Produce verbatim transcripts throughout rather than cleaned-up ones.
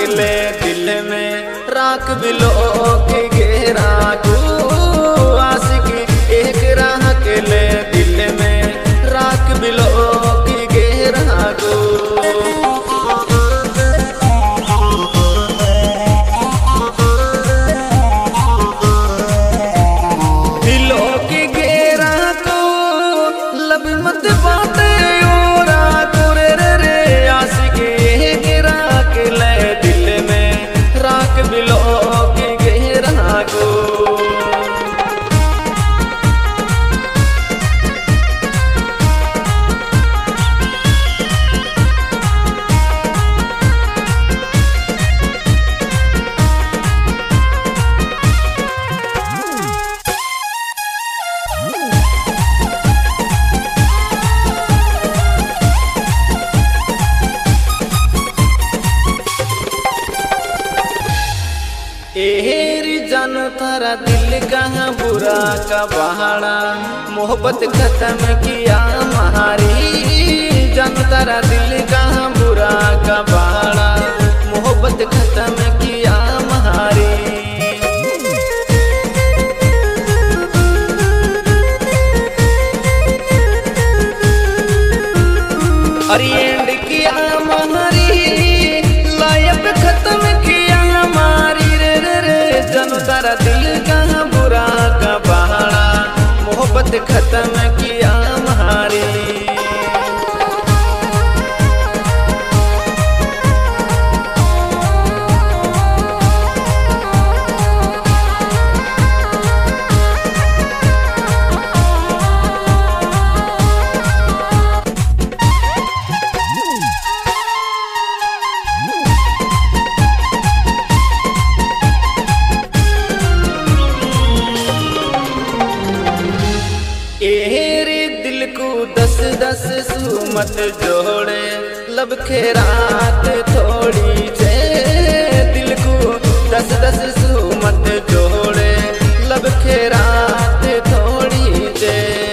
ले दिल में राख बिलो के घेरा को आशिक एक राह के ले दिल में राख बिलो के घेरा को दिलो के घेरा को लब मत बाटे ओरा को रे रे रे आशिक एक राह के ले दिल में राख बिलो के घेरा को एरी जानो थारा दिल कहाँ बुरा का बहाना मोहब्बत खत्म किया हमारी जानो तारा दिल कहाँ बुरा का बहाना मोहब्बत खत्म किया हमारी अरे एंड किया हमारी लाइफ खत्म किया हमारी जानो तारा दिल कहाँ बुरा का बहाना मोहब्बत खत्म किया हमारी एरे दिल को दस दस सुमत जोड़े लब खेरात थोड़ी छे दिल को दस दस सुमत जोड़े लब खेरात थोड़ी छे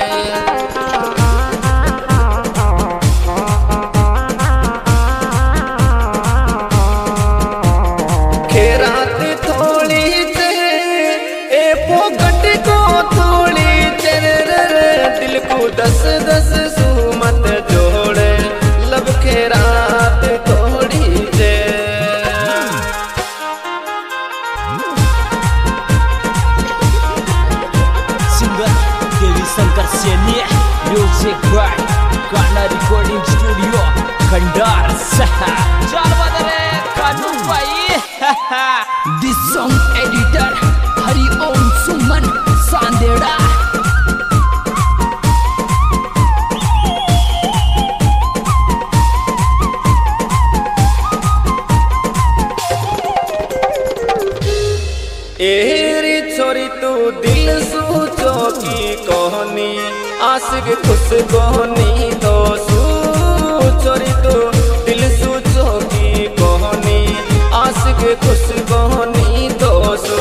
खेरात थोड़ी छे ए पोकट को थोड़ी दिल को दस दस सुमत जोड़े लब खेरात थोड़ी जे singer Devi Shankar Saini music by गाना रिकॉर्डिंग स्टूडियो खंडार चल बदरे कानू भाई this song editor Hari Om Suman सांदेड़ा एरी छोरी तू दिल सोचो की कहनी आशिक खुश कहनी तो सू छोरी तू दिल सोचो की कहनी आशिक खुश कहनी तो सू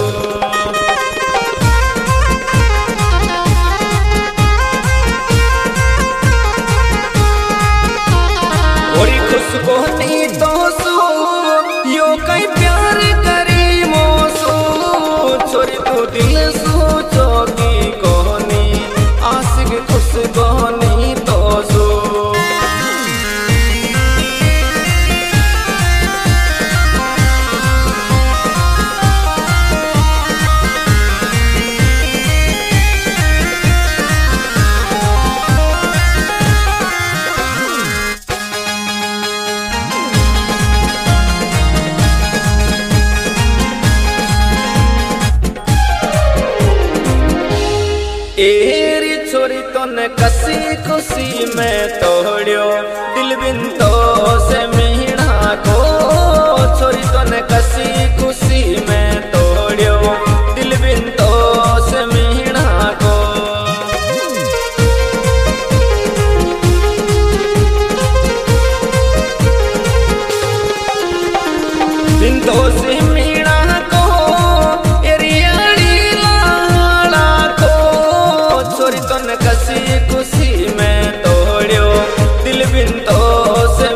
थोड़ी खुश कहनी तो सू यो कई प्यार करी मोसू छोरी तू दिल सोचो की कहनी आशिक खुश कहनी तो सो एरी छोरी तोने कसी खुशी में तोड़ियो दिल बिन तो से मीणा को छोरी तोने कसी खुशी में तोड़ियो दिल बिन तो से मीणा को बिन तो से मीणा को एरियाड़ी लाला को छोरी तोने कसी खुशी में तोड़ियो दिल बिन तो से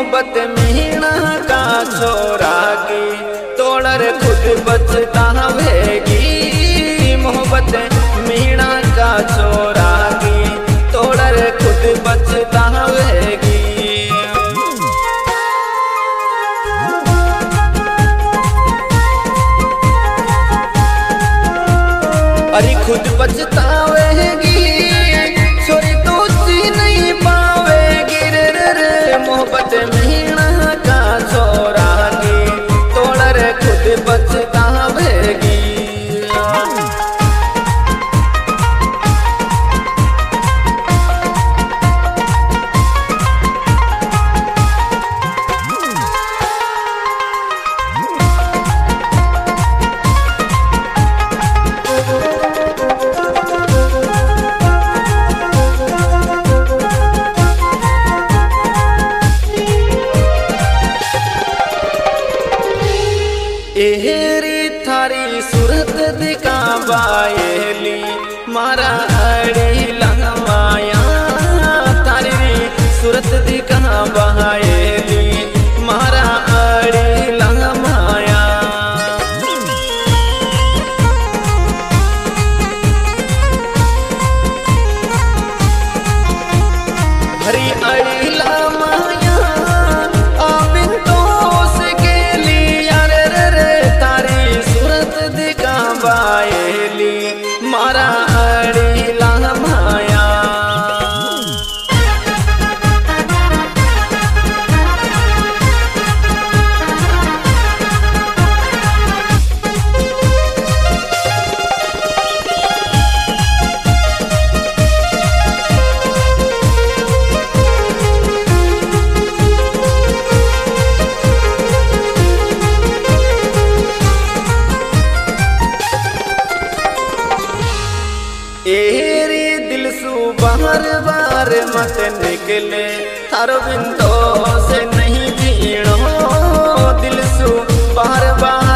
मोहब्बत मीणा का छोरा की तोड़र खुद बचतावेगी। मोहब्बत मीणा का छोरा की तोड़र खुद बचतावेगी। अरे खुद बचतावेगी छोरी तो सी नहीं पावेगी रे रे रे। मोहब्बत मीणा का छोरा की तोड़र खुद बचतावेगी। एहरी थारी सूरत दिखावाएली मारा अड़ी लंगमाया। थारी सूरत दिखावाएली मारा अड़ी लंगमाया। हरी अड़ी लंगमाया आबिन तो से के लिया रे रे रे। तारी सूरत दिखावाएली मारा अड़ी लंगमाया। एरी दिल सु बार बार मत निकले थारो बिंदो से नहीं भीड़ो। दिल सु बार बार